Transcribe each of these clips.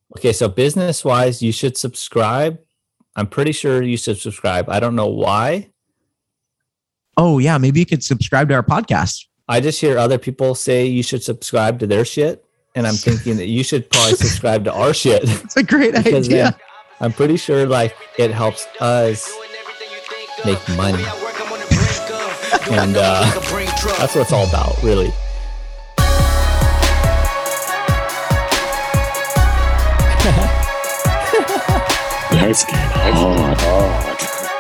Okay, so business wise, you should subscribe. I'm pretty sure you should subscribe. I don't know why. Oh yeah, maybe you could subscribe to our podcast. I just hear other people say you should subscribe to their shit, and I'm thinking that you should probably subscribe to our shit. It's a great idea. I'm pretty sure like it helps us make money, and that's what it's all about, really. Let's get hard.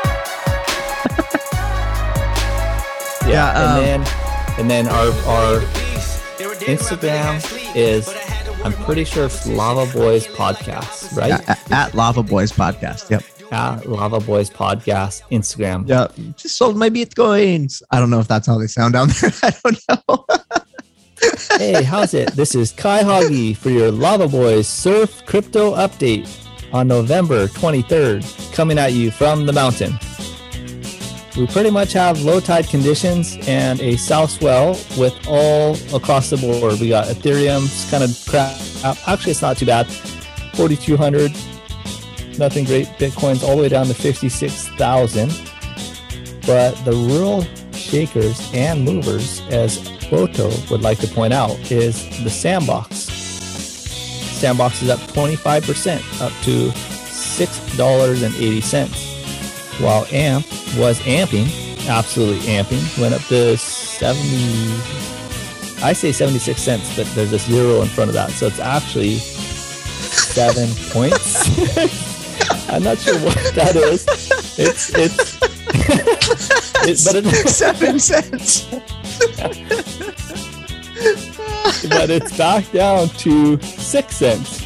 Yeah, and then our Instagram is, I'm pretty sure it's Lava Boys Podcast, right? At Lava Boys Podcast. Yep. At Lava Boys Podcast Instagram. Yeah. Just sold my Bitcoins. I don't know if that's how they sound down there. I don't know. Hey, how's it? This is Kai Hoggy for your Lava Boys Surf Crypto Update on November 23rd, coming at you from the mountain. We pretty much have low tide conditions and a south swell with all across the board. We got Ethereum's kind of crap. Actually, it's not too bad. 4,200. Nothing great. Bitcoin's all the way down to 56,000. But the real shakers and movers, as Boto would like to point out, is the Sandbox. Sandbox is up 25%, up to $6.80. While AMP was amping, absolutely amping, went up to 76 cents, but there's a zero in front of that. So it's actually 7 points. I'm not sure what that is. But it's 7 cents. But it's back down to 6 cents.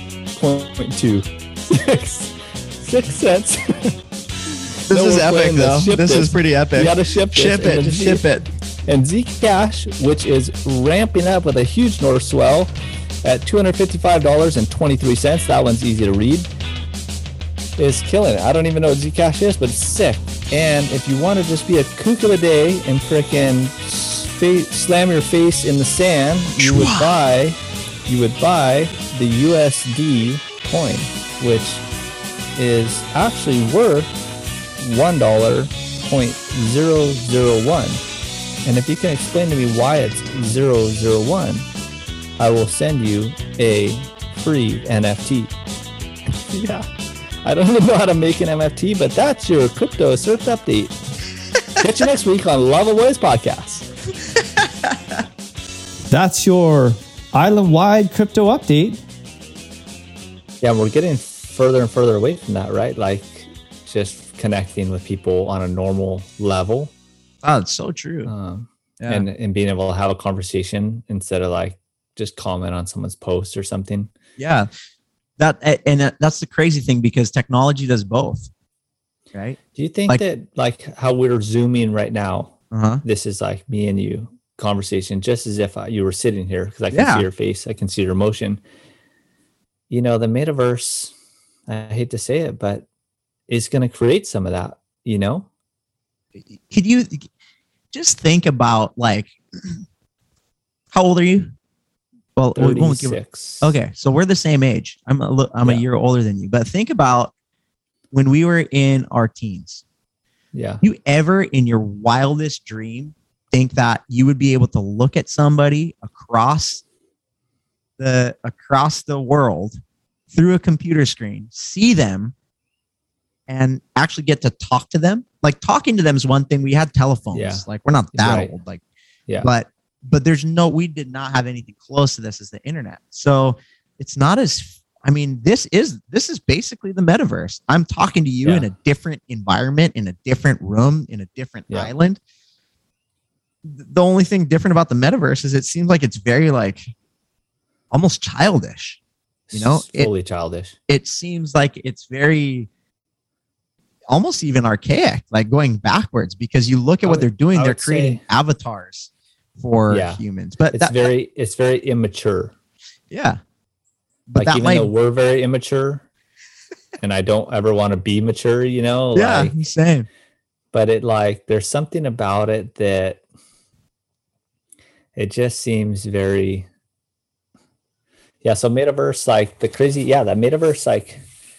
6 cents. This is epic, though. This is pretty epic. You gotta ship it. And Zcash, which is ramping up with a huge north swell at $255.23. That one's easy to read. Is killing it. I don't even know what Zcash is, but it's sick. And if you want to just be a kook of a day and frickin' slam your face in the sand, you would buy the USD coin, which is actually worth $1.001. And if you can explain to me why it's 001, I will send you a free NFT. Yeah. I don't even know how to make an NFT, but that's your crypto surf update. Catch you next week on Lava Boys Podcast. That's your island-wide crypto update. Yeah, we're getting further and further away from that, right? Like just connecting with people on a normal level. Oh, it's so true. And being able to have a conversation instead of like just comment on someone's post or something. Yeah. That's the crazy thing, because technology does both, right? Do you think that like how we're Zooming right now, this is like me and you conversation, just as if you were sitting here, because I can see your face, I can see your emotion. You know, the metaverse, I hate to say it, but is going to create some of that, you know? Could you just think about, like, how old are you? Well, 36. Okay, so we're the same age. I'm a year older than you, but think about when we were in our teens. Yeah. You ever in your wildest dream think that you would be able to look at somebody across the world through a computer screen, see them, and actually get to talk to them? Like, talking to them is one thing. We had telephones. Yeah. Like, we're not that old. Like, yeah. But we did not have anything close to this as the internet. So it's not as, I mean, this is basically the metaverse. I'm talking to you in a different environment, in a different room, in a different island. The only thing different about the metaverse is it seems like it's very, like, almost childish. You know, fully childish. It seems like it's very, almost even archaic, like going backwards, because you look at what they're doing. They're creating avatars for humans, but it's very immature. Yeah. But like, even though we're very immature and I don't ever want to be mature, you know? Yeah, like, same. But it, like, there's something about it that it just seems very, Yeah, so Metaverse, like the crazy, that Metaverse, like,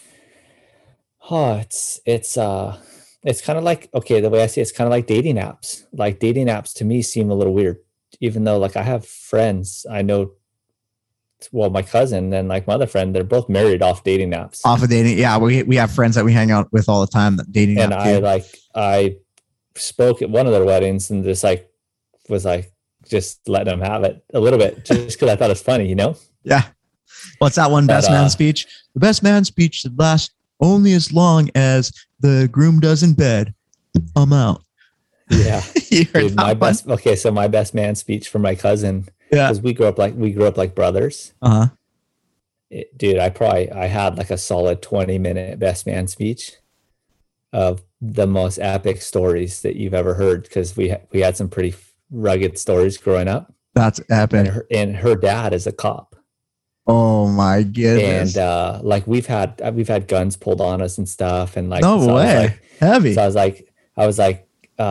it's kind of like, okay, the way I see it's kind of like dating apps. Like dating apps to me seem a little weird, even though like I have friends I know, well, my cousin and like my other friend, they're both married off dating apps. Off of dating, yeah, we have friends that we hang out with all the time that dating. And I spoke at one of their weddings and just like was like just letting them have it a little bit just because I thought it's funny, you know? Yeah. What's that one best man speech? The best man speech should last only as long as the groom does in bed. I'm out. Yeah. Dude, my best man speech for my cousin. Yeah. Because we grew up like brothers. Uh-huh. Dude, I had like a solid 20-minute best man speech of the most epic stories that you've ever heard. Because we had some pretty rugged stories growing up. That's epic. And her dad is a cop. Oh my goodness. And like we've had guns pulled on us and stuff. And like, no way. Heavy. So I was like,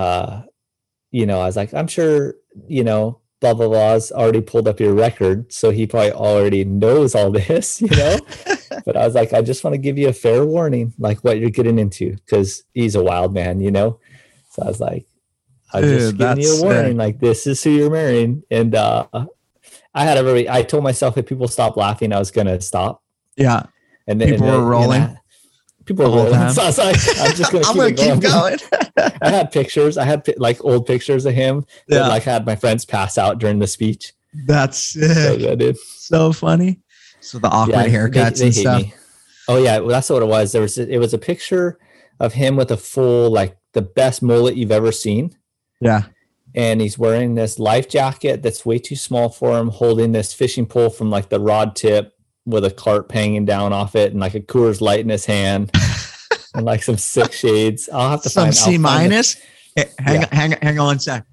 I'm sure, blah, blah, blah's already pulled up your record. So he probably already knows all this, but I was like, I just want to give you a fair warning, like what you're getting into. Cause he's a wild man, So I was like, I'm just giving you a warning. Like this is who you're marrying. And, I told myself if people stop laughing, I was going to stop. Yeah. And then people were rolling. People were rolling. So I was like, I'm just going to keep going. I had pictures. I had like old pictures of him that like had my friends pass out during the speech. That's sick. So good, dude. So funny. So the awkward haircuts and stuff. Me. Oh yeah. Well, that's what it was. It was a picture of him with a full, like the best mullet you've ever seen. Yeah. And he's wearing this life jacket that's way too small for him, holding this fishing pole from like the rod tip with a carp hanging down off it and like a Coors Light in his hand and like some sick shades. I'll have to find some C-. Hang on a sec.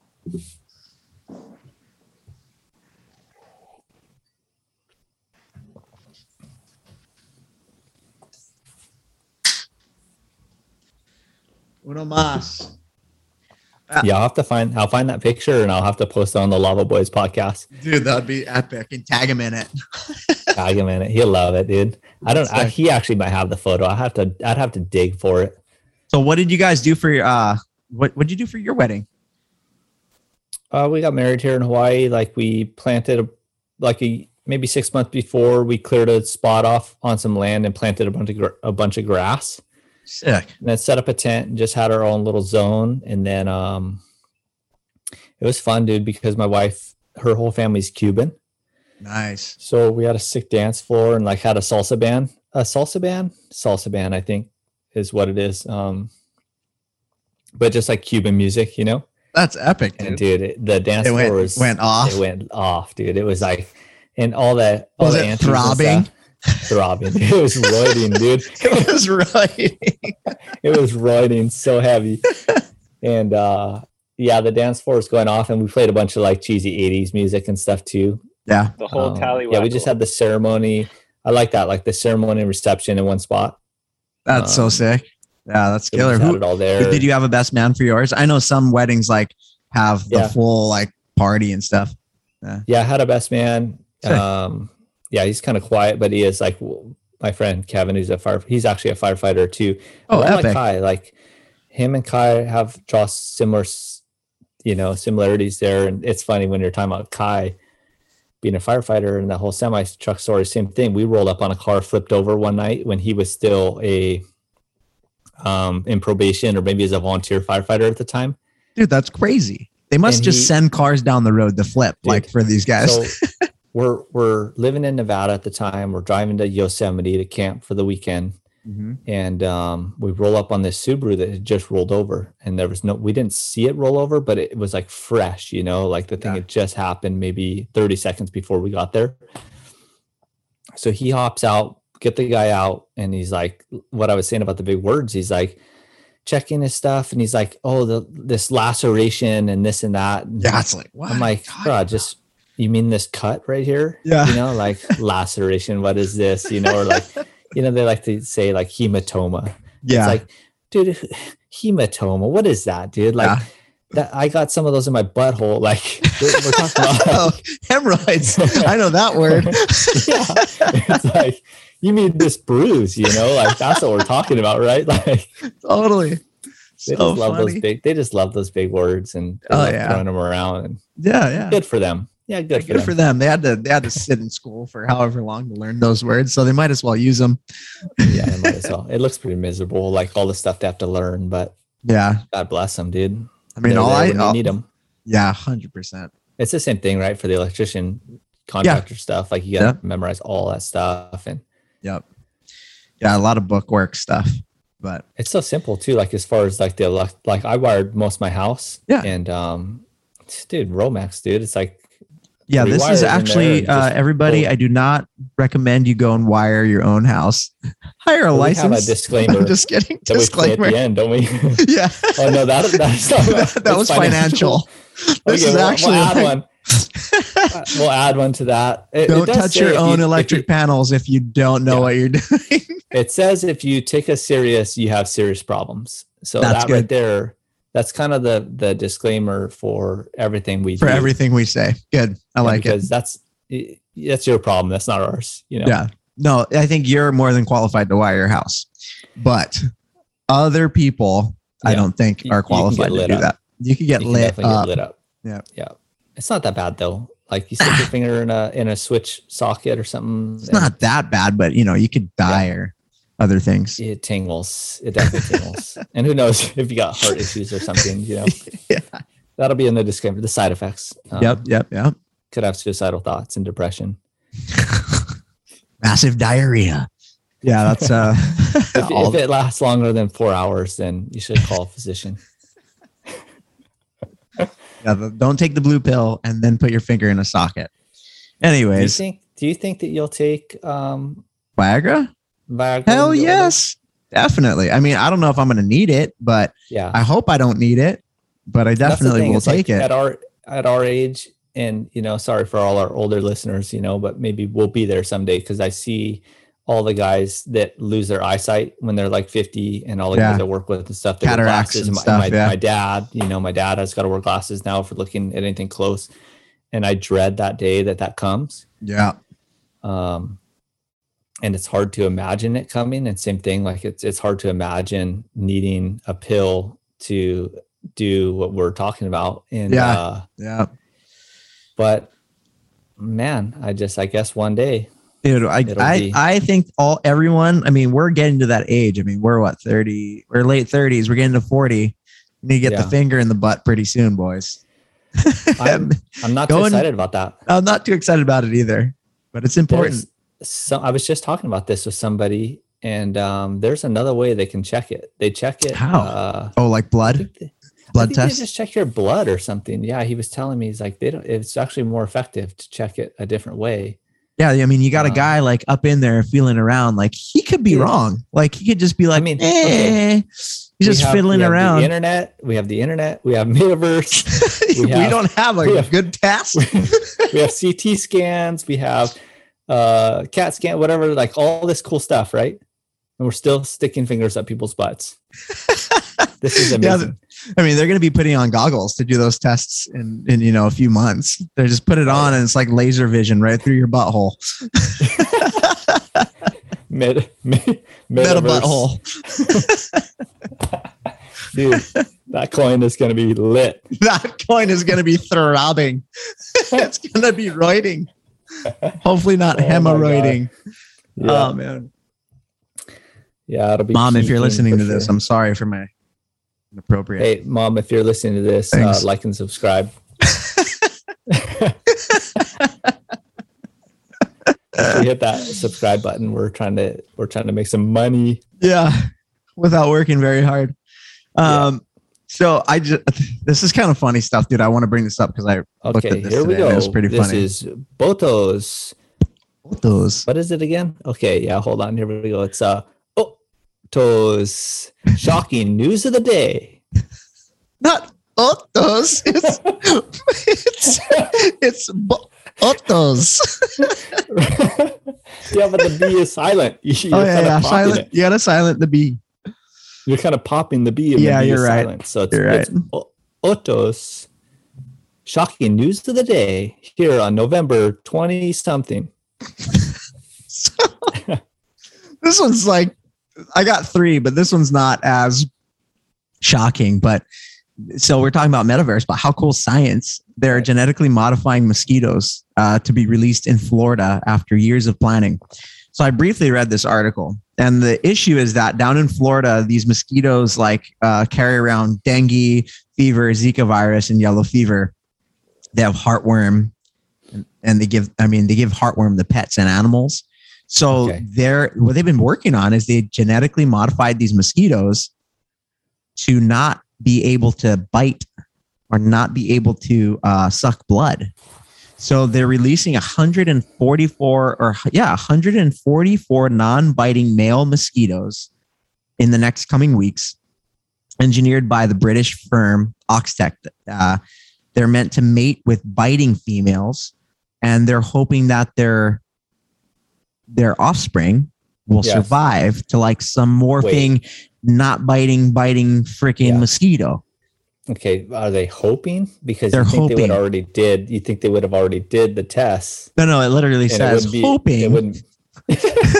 Uno más. Yeah, I'll find that picture and I'll have to post it on the Lava Boys podcast. Dude, that'd be epic. And tag him in it. Tag him in it. He'll love it, dude. He actually might have the photo. I'd have to dig for it. So what did you guys do for your what did you do for your wedding? We got married here in Hawaii. Like we planted maybe 6 months before, we cleared a spot off on some land and planted a bunch of grass. Sick. And then set up a tent and just had our own little zone. And then it was fun, dude, because my wife, her whole family's Cuban. Nice. So we had a sick dance floor and like had a salsa band. Salsa band, I think is what it is. But just like Cuban music, That's epic, dude. And dude, the dance floor went off. It went off, dude. It was like, and all the throbbing? Throbbing. It was roiding, dude. It was roiding. It was roiding so heavy. And the dance floor was going off and we played a bunch of like cheesy 80s music and stuff too. Yeah. The whole tally. Yeah, we just had the ceremony. I like that, like the ceremony and reception in one spot. That's so sick. Yeah, that's killer. Who it all there? Did you have a best man for yours? I know some weddings like have the full like party and stuff. Yeah, I had a best man. Yeah, he's kind of quiet, but he is like my friend Kevin, who's he's actually a firefighter too. Oh, epic. Like Kai, like him and Kai draw similar, similarities there. And it's funny when you're talking about Kai being a firefighter and the whole semi truck story, same thing. We rolled up on a car flipped over one night when he was still in probation or maybe as a volunteer firefighter at the time. Dude, that's crazy. They must send cars down the road to flip, dude, like for these guys. So, We're living in Nevada at the time. We're driving to Yosemite to camp for the weekend. Mm-hmm. And we roll up on this Subaru that had just rolled over. And we didn't see it roll over, but it was like fresh, like the thing had just happened maybe 30 seconds before we got there. So he hops out, get the guy out. And he's like, what I was saying about the big words, he's like checking his stuff. And he's like, oh, this laceration and this and that. And yeah, it's like, what? I'm like, bro, you mean this cut right here? Yeah. Like laceration. What is this? Or like, they like to say like hematoma. Yeah. It's like, dude, hematoma. What is that, dude? Like, that I got some of those in my butthole. Like we're talking about Oh, hemorrhoids. I know that word. yeah. It's like, you mean this bruise, like that's what we're talking about, right? Like Totally. they just love those big words and throwing them around. And yeah. good for them. Yeah, good for them. They had to sit in school for however long to learn those words, so they might as well use them. Yeah, they might as well. It looks pretty miserable, like all the stuff they have to learn, but yeah, God bless them, dude. I mean, you need them. Yeah, 100%. It's the same thing, right? For the electrician contractor stuff, like you got to memorize all that stuff, and yeah, a lot of bookwork stuff. But it's so simple too. Like as far as like I wired most of my house. Yeah, and dude, Romex, dude, it's like. Yeah, this is actually everybody. I do not recommend you go and wire your own house. Hire a license. We have a disclaimer. I'm just kidding. Disclaimer at the end, don't we? Yeah. Oh no, that's that was financial. This is actually we'll add one to that. Don't touch your own electric panels if you don't know what you're doing. It says if you take us serious, you have serious problems. So that's good. Right there. That's kind of the disclaimer for everything we do. Everything we say. Good. I like because it. That's your problem. That's not ours. Yeah. No, I think you're more than qualified to wire your house, but other people, I don't think are qualified to do that. You could get lit up. Yeah. Yeah. It's not that bad though. Like you stick your finger in a switch socket or something. It's not that bad, but you could die or other things. It tingles. It definitely tingles. And who knows if you got heart issues or something, Yeah. That'll be in the disclaimer, the side effects. Yep. Could have suicidal thoughts and depression. Massive diarrhea. Yeah, that's if it lasts longer than 4 hours, then you should call a physician. Yeah, don't take the blue pill and then put your finger in a socket. Anyways. Do you think that you'll take Viagra? Hell yes, definitely. I mean, I don't know if I'm going to need it, but I hope I don't need it, but I definitely will take it. At our age, and sorry for all our older listeners, but maybe we'll be there someday, because I see all the guys that lose their eyesight when they're like 50, and all the guys I work with and stuff. Cataracts and stuff. My dad, my dad has got to wear glasses now for looking at anything close, and I dread that day that comes. Yeah. And it's hard to imagine it coming. And same thing, like it's hard to imagine needing a pill to do what we're talking about. And but man, I guess one day, dude, I think everyone, I mean, we're getting to that age. I mean, we're 30, we're late 30s, we're getting to 40. You need to get the finger in the butt pretty soon, boys. I'm not too excited about that. I'm not too excited about it either, but it's important. I was just talking about this with somebody, and there's another way they can check it. They check it. How? Like blood? Blood test? They just check your blood or something. Yeah, he was telling me, he's like, it's actually more effective to check it a different way. Yeah, I mean, you got a guy like up in there feeling around. Like he could be wrong. Like he could just be like, he's just fiddling around. We have the internet. We have Metaverse. We don't have a good test. We have CT scans. We have CAT scan, whatever, like all this cool stuff, right? And we're still sticking fingers up people's butts. This is amazing. I mean, they're going to be putting on goggles to do those tests in a few months. They just put it on and it's like laser vision right through your butthole. Meta butthole. Dude, that coin is going to be lit. That coin is going to be throbbing. It's going to be roiding. Hopefully not hemorrhoiding. Yeah. Oh man. Yeah, it'll be. Mom, if you're listening to this, I'm sorry for my inappropriate. Hey, Mom, if you're listening to this, like and subscribe. We hit that subscribe button. We're trying to make some money. Yeah, without working very hard. So this is kind of funny stuff, dude. I want to bring this up because I looked at this today. It was pretty funny. This is Botos. Botos. What is it again? Okay, yeah, hold on. Here we go. It's Botos. Shocking news of the day. Not Botos. It's Botos. Yeah, but the B is silent. Silent. You gotta silent the B. You're kind of popping the B. And yeah, the B you're is right. Silent, so you're right. Otos. Shocking news of the day here on November 20 something. This one's like, I got 3, but this one's not as shocking. But so we're talking about metaverse, but how cool is science? They're genetically modifying mosquitoes to be released in Florida after years of planning. So I briefly read this article, and the issue is that down in Florida, these mosquitoes carry around dengue, fever, Zika virus, and yellow fever. They have heartworm, and they give heartworm to pets and animals. So what they've been working on is they genetically modified these mosquitoes to not be able to bite or not be able to suck blood. So they're releasing 144 non-biting male mosquitoes in the next coming weeks, engineered by the British firm Oxtec. They're meant to mate with biting females, and they're hoping that their offspring will survive to like some morphing, not biting freaking mosquito. Okay, are they hoping? Because they're hoping. You think they would have already did the tests? No, it literally says hoping. It wouldn't. You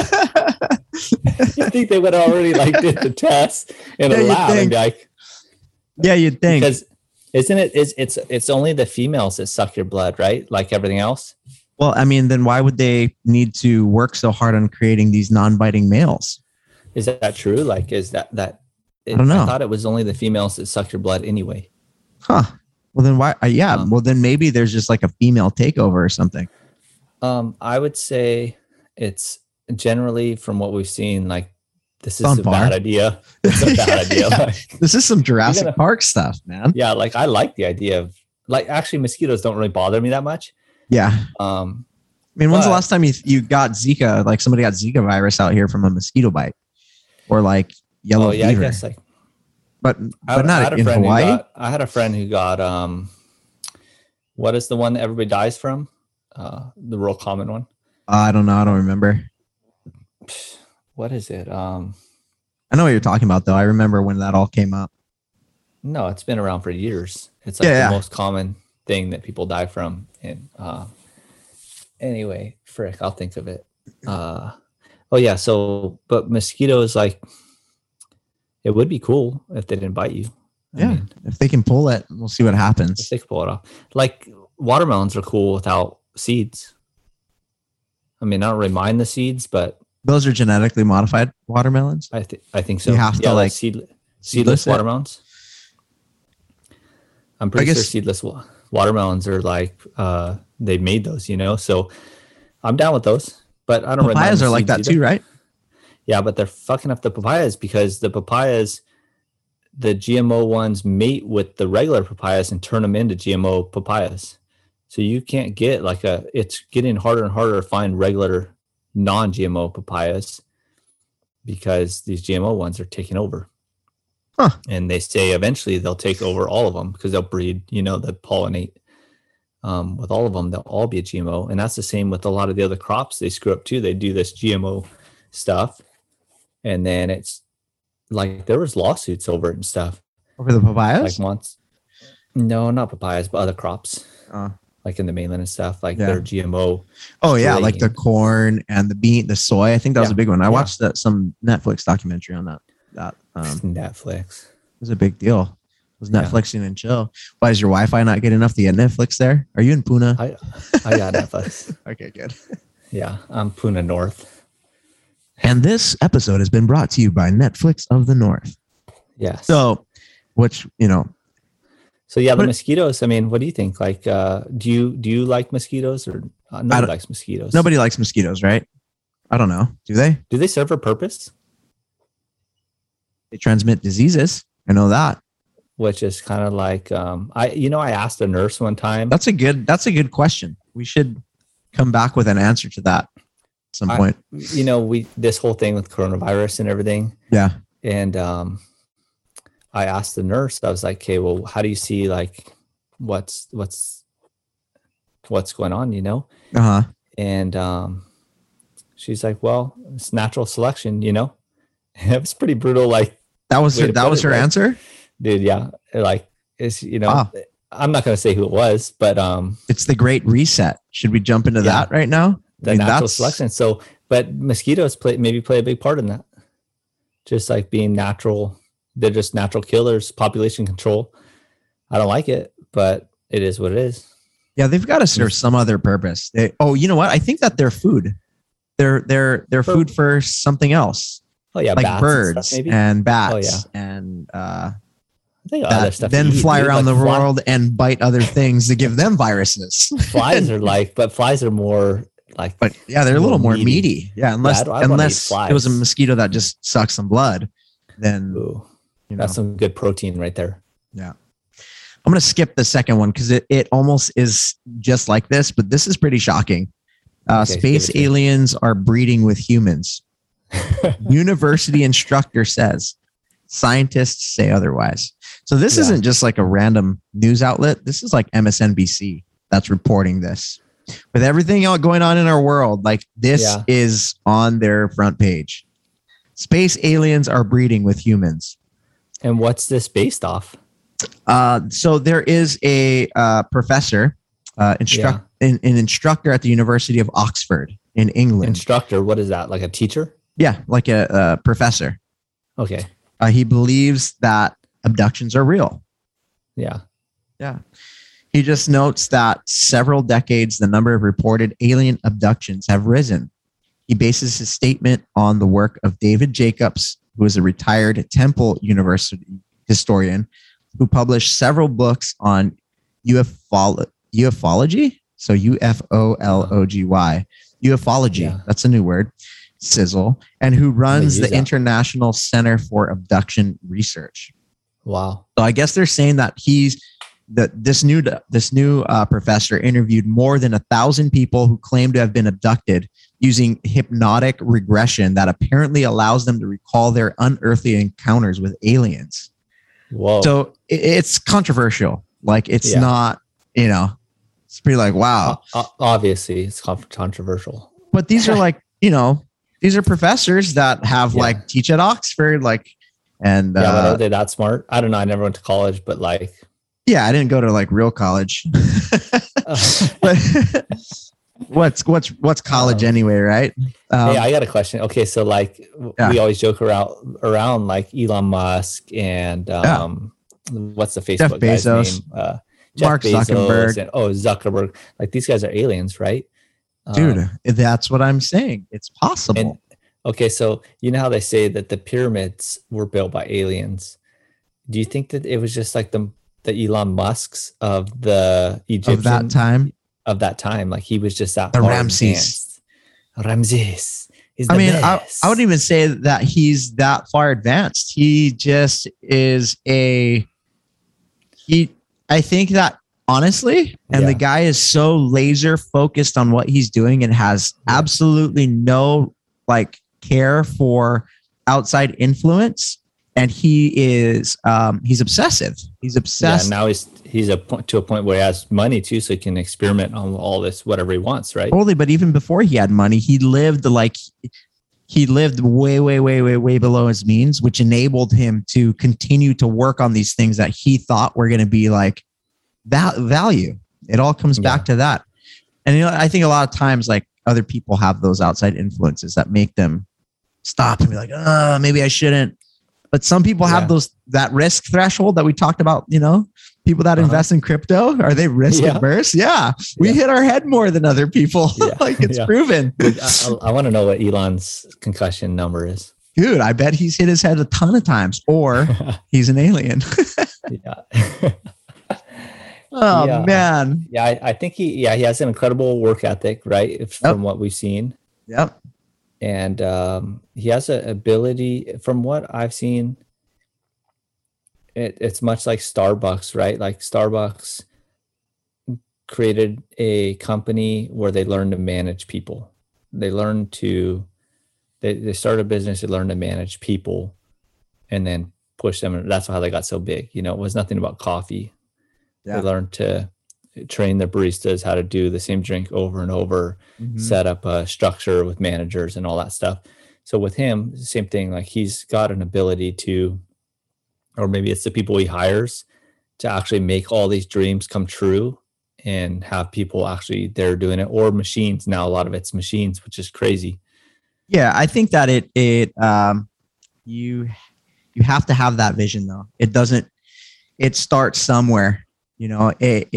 think they would have already did the test in a lab and be like, yeah, you'd think. Because isn't it? It's only the females that suck your blood, right? Like everything else. Well, I mean, then why would they need to work so hard on creating these non-biting males? Is that true? Like, is that? I don't know. I thought it was only the females that suck your blood anyway. Huh. Well, then why? Well, then maybe there's just like a female takeover or something. I would say it's generally from what we've seen, like this is a bad idea. It's a bad idea. This is some Jurassic Park stuff, man. Yeah, like I like the idea of actually mosquitoes don't really bother me that much. Yeah. I mean, when's the last time you got Zika? Like somebody got Zika virus out here from a mosquito bite, or like yellow fever. I guess but not in Hawaii. I had a friend who got what is the one that everybody dies from? The real common one. I don't know. I don't remember. What is it? I know what you're talking about, though. I remember when that all came up. No, it's been around for years. It's like the most common thing that people die from. And anyway, frick, I'll think of it. But mosquitoes, like, it would be cool if they didn't bite you. I mean, if they can pull it, we'll see what happens. If they can pull it off. Like, watermelons are cool without seeds. I mean, I don't really mind the seeds, but those are genetically modified watermelons. I think so. You have to seedless watermelons. I'm pretty sure seedless watermelons are like they made those, so I'm down with those. But I don't. Papayas are like that either. Too, right? Yeah, but they're fucking up the papayas because the GMO ones mate with the regular papayas and turn them into GMO papayas. So you can't get it's getting harder and harder to find regular non-GMO papayas because these GMO ones are taking over. Huh. And they say eventually they'll take over all of them because they'll breed, they'll pollinate with all of them. They'll all be a GMO. And that's the same with a lot of the other crops. They screw up too. They do this GMO stuff. And then it's like there was lawsuits over it and stuff. Over the papayas? Like once. No, not papayas, but other crops. Like in the mainland and stuff, they're GMO. Oh yeah, like the corn and the bean, the soy. I think that was a big one. I watched some Netflix documentary on that. Netflix. It was a big deal. It was Netflixing and chill. Why is your Wi-Fi not good enough to get Netflix there? Are you in Puna? I got Netflix. Okay, good. Yeah, I'm Puna North. And this episode has been brought to you by Netflix of the North. Yes. So, So yeah, the mosquitoes. I mean, what do you think? Like, do you like mosquitoes or nobody likes mosquitoes? Nobody likes mosquitoes, right? I don't know. Do they? Do they serve a purpose? They transmit diseases. I know that. Which is kind of like, I asked a nurse one time. That's a good question. We should come back with an answer to that at some point. This whole thing with coronavirus and everything. Yeah. And I asked the nurse, I was like, okay, well, how do you see like what's going on, And she's like, well, it's natural selection, It was pretty brutal. Like that was her answer? Dude, yeah. Like Is, you know, Ah. I'm not going to say who it was, but It's the Great Reset. Should we jump into that right now? the natural selection. So, but mosquitoes maybe play a big part in that. Just like being natural, they're just natural killers, population control. I don't like it, but it is what it is. Yeah, they've got to serve some other purpose. You know what? I think that they're food. They're food for something else. Oh yeah, like bats birds and bats. Oh, yeah. And I think other stuff then to eat, fly dude. around Like the world and bite other things to give them viruses. Flies are like, but flies are more like. But yeah, they're a little more meaty. Yeah, unless I don't wanna eat flies. it was a mosquito that just sucks some blood, then Ooh, you know. that's some good protein right there. Yeah. I'm going to skip the second one because it almost is just like this, but this is pretty shocking. Okay, Space give it to me. aliens are breeding with humans. University instructor says. Scientists say otherwise. So this Yeah. isn't just like a random news outlet. This is like MSNBC that's reporting this. With everything going on in our world, like this Yeah. is on their front page. Space aliens are breeding with humans. And what's this based off? So there is a professor, an instructor at the University of Oxford in England. Instructor, what is that? Like a teacher? Yeah, like a professor. Okay. He believes that abductions are real. Yeah. Yeah. He just notes that several decades, the number of reported alien abductions have risen. He bases his statement on the work of David Jacobs, who is a retired Temple University historian who published several books on ufology. So UFOLOGY, ufology. Yeah. That's a new word. Sizzle, and who runs the use that. International Center for Abduction Research. Wow. So I guess they're saying that this new professor interviewed more than 1,000 people who claim to have been abducted using hypnotic regression that apparently allows them to recall their unearthly encounters with aliens. Whoa. So it's controversial. Like it's not, it's pretty like, wow. Obviously, it's controversial. But these are like, these are professors that have like teach at Oxford, like, and but are they that smart? I don't know. I never went to college, but like, yeah, I didn't go to like real college. But what's college anyway, right? hey, I got a question. Okay, so like we always joke around like Elon Musk and what's the Facebook guy's Bezos. name? Mark Zuckerberg. And, Zuckerberg. Like these guys are aliens, right? Dude, that's what I'm saying. It's possible. And, okay, so you know how they say that the pyramids were built by aliens? Do you think that it was just like the Elon Musks of the Egyptian of that time? Like he was just that the far Ramses. advanced. Ramses is the I mean, best. I wouldn't even say that he's that far advanced. He just is I think that honestly, and the guy is so laser focused on what he's doing and has absolutely no like care for outside influence. And he is, he's obsessive. He's obsessed. Yeah, now he's to a point where he has money too, so he can experiment on all this, whatever he wants, right? Totally. But even before he had money, he lived way below his means, which enabled him to continue to work on these things that he thought were going to be like value. It all comes back to that. And I think a lot of times, like other people have those outside influences that make them stop and be like, maybe I shouldn't. But some people have that risk threshold that we talked about, people that invest in crypto, are they risk adverse? Yeah. We hit our head more than other people. Like it's proven. I want to know what Elon's concussion number is. Dude, I bet he's hit his head a ton of times, or he's an alien. Man. Yeah, I think he has an incredible work ethic, right? From what we've seen. Yep. And he has an ability, from what I've seen, it's much like Starbucks, right? Like Starbucks created a company where they learn to manage people. They start a business, they learn to manage people and then push them. And that's how they got so big. It was nothing about coffee. Yeah. They learned to train their baristas how to do the same drink over and over, set up a structure with managers and all that stuff. So with him, same thing, like he's got an ability to, or maybe it's the people he hires, to actually make all these dreams come true and have people actually there doing it, or machines. Now a lot of it's machines, which is crazy. Yeah, I think that you have to have that vision though. It starts somewhere, Yeah.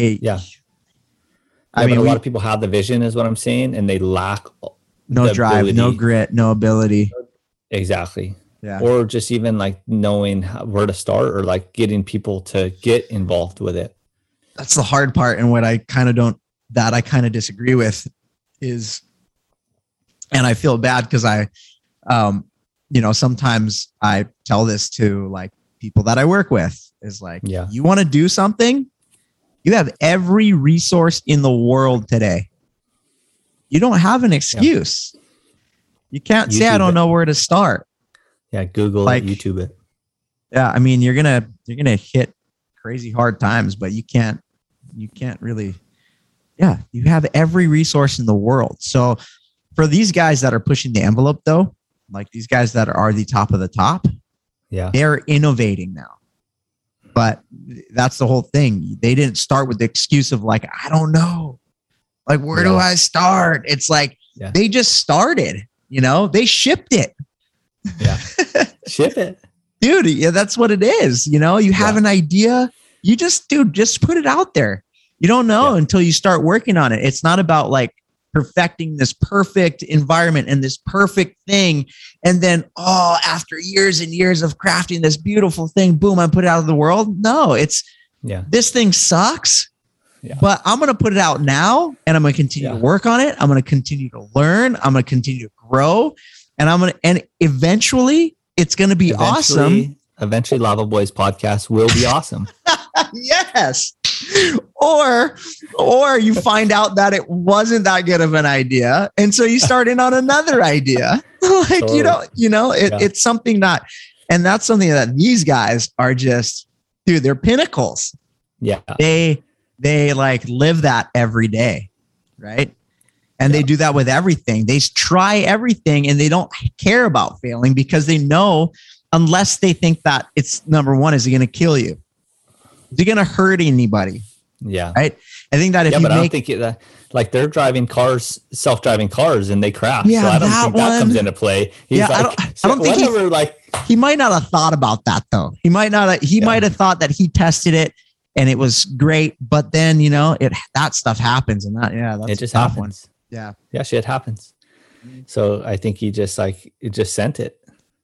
I mean, but a lot of people have the vision is what I'm saying, and they lack no the drive, ability. no grit, no ability. Exactly. Yeah. Or just even like knowing where to start, or like getting people to get involved with it. That's the hard part. And what I kind of disagree with is, and I feel bad because sometimes I tell this to like people that I work with is like, you want to do something, you have every resource in the world today. You don't have an excuse. Yeah. You can't say, I don't know where to start. Yeah. Google it, YouTube it. Yeah. I mean, you're going to hit crazy hard times, but you can't really, you have every resource in the world. So for these guys that are pushing the envelope though, like these guys that are the top of the top, they're innovating now. But that's the whole thing. They didn't start with the excuse of like, I don't know. Like, where do I start? It's like, they just started, they shipped it. Yeah. Ship it. Dude, that's what it is. You have an idea. You just put it out there. You don't know until you start working on it. It's not about like perfecting this perfect environment and this perfect thing. And then, after years and years of crafting this beautiful thing, boom, I put it out of the world. No, this thing sucks, but I'm going to put it out now and I'm going to continue to work on it. I'm going to continue to learn. I'm going to continue to grow, and eventually it's going to be awesome. Eventually Lava Boys podcast will be awesome. Yes. Or you find out that it wasn't that good of an idea. And so you start in on another idea. Like, it's something and that's something that these guys are just, dude, they're pinnacles. Yeah. They like live that every day. Right. And they do that with everything. They try everything and they don't care about failing because they know, unless they think that it's number one, is it going to kill you? Is it going to hurt anybody? Yeah. Right. I think that if but I don't think like they're driving cars, self-driving cars, and they crash. Yeah, so I don't think that comes into play. He's I don't think he might not have thought about that though. He might not. He might have thought that he tested it and it was great, but then that stuff happens, and that's it just happens. One. Yeah. Yeah, shit happens. So I think he just sent it.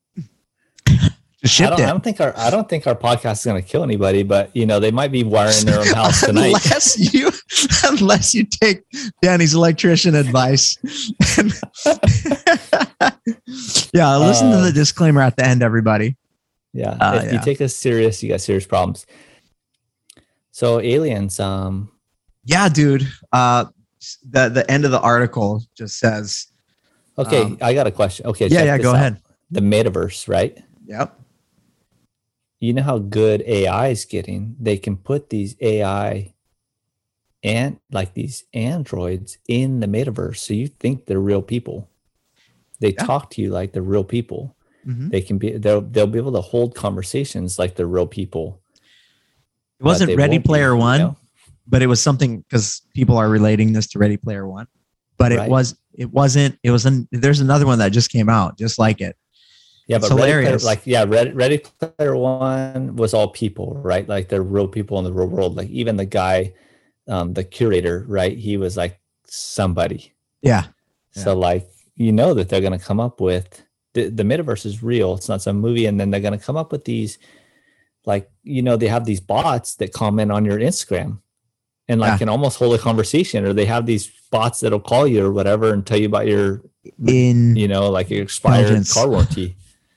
I don't think our podcast is going to kill anybody, but they might be wiring their own house tonight. unless you take Danny's electrician advice. Listen to the disclaimer at the end, everybody. Yeah, if you take us serious, you got serious problems. So aliens, dude. The end of the article just says. Okay, I got a question. Okay, go ahead. The metaverse, right? Yep. You know how good AI is getting? They can put these AI and like these androids in the metaverse, so you think they're real people. They talk to you like they're real people. Mm-hmm. They'll be able to hold conversations like they're real people. It wasn't Ready Player One, but it was something, because people are relating this to Ready Player One. But it wasn't. There's another one that just came out just like it. Yeah, but Ready Player One was all people, right? Like they're real people in the real world. Like even the guy, the curator, right? He was like somebody. Yeah. So like, that they're going to come up with the metaverse is real. It's not some movie. And then they're going to come up with these, like, they have these bots that comment on your Instagram and like can almost hold a conversation, or they have these bots that'll call you or whatever and tell you about your, like your expired car warranty.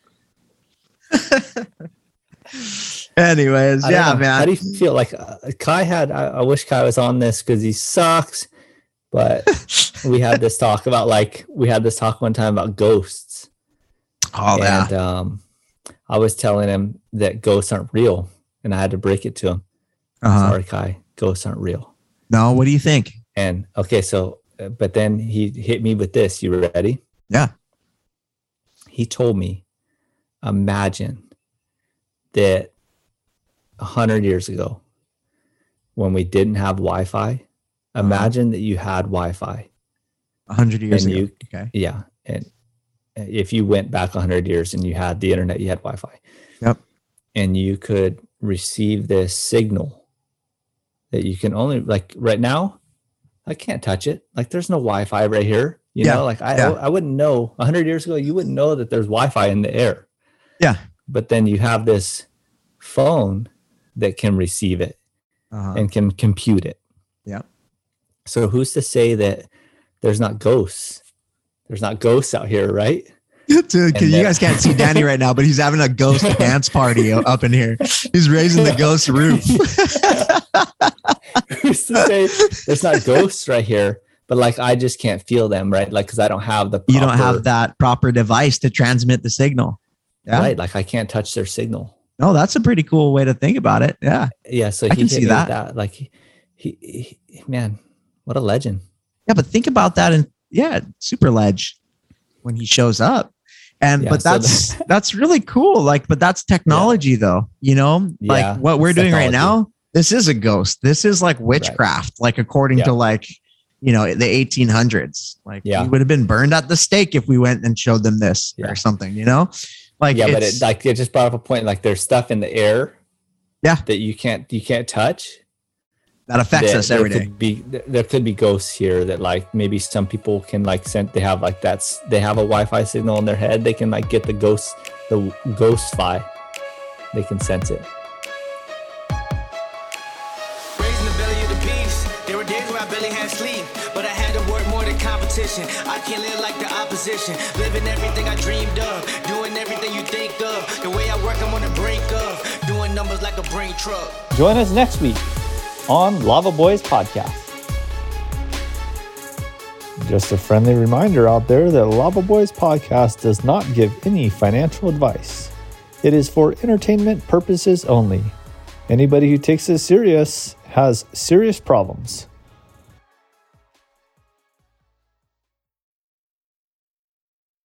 Anyways, man. How do you feel? Like Kai I wish Kai was on this because he sucks, but we had this talk one time about ghosts. And I was telling him that ghosts aren't real, and I had to break it to him. Sorry, Kai, ghosts aren't real. No, what do you think? And okay, so but then he hit me with this. You ready? Yeah. He told me, imagine that 100 years ago, when we didn't have Wi-Fi. Imagine that you had Wi-Fi 100 years and ago. Okay. Yeah. And if you went back 100 years and you had the internet, you had Wi-Fi. Yep. And you could receive this signal that you can only, like right now, I can't touch it. Like there's no Wi-Fi right here. You know, like I wouldn't know 100 years ago, you wouldn't know that there's Wi-Fi in the air. Yeah. But then you have this phone that can receive it and can compute it. Yeah. So who's to say that there's not ghosts? There's not ghosts out here, right? Dude, you guys can't see Danny right now, but he's having a ghost dance party up in here. He's raising the ghost roof. Who's to say there's not ghosts right here? But like, I just can't feel them, right? Like, because I don't have you don't have that proper device to transmit the signal. Yeah. Right. Like I can't touch their signal. No, that's a pretty cool way to think about it. Yeah. Yeah. So I can see that. Like he, man, what a legend. Yeah. But think about that. And super ledge when he shows up. And, but that's really cool. Like, but that's technology though, you know, like what we're doing right now, this is a ghost. This is like witchcraft, like according to like, you know, the 1800s, like we would have been burned at the stake if we went and showed them this or something, you know, like, but it just brought up a point. Like there's stuff in the air that you can't touch. That affects us every day. There could be ghosts here that like maybe some people can like they have like they have a Wi-Fi signal in their head. They can like get the ghost-fi. They can sense it. Raising the belly of the beast. There were days where I barely had sleep, but I had to work more than competition. I can't live like the opposition. Living everything I dreamed of, doing everything you think of. The way I work, I'm on the brink of doing numbers like a brain truck. Join us next week on Lava Boys Podcast. Just a friendly reminder out there that Lava Boys Podcast does not give any financial advice. It is for entertainment purposes only. Anybody who takes this serious has serious problems.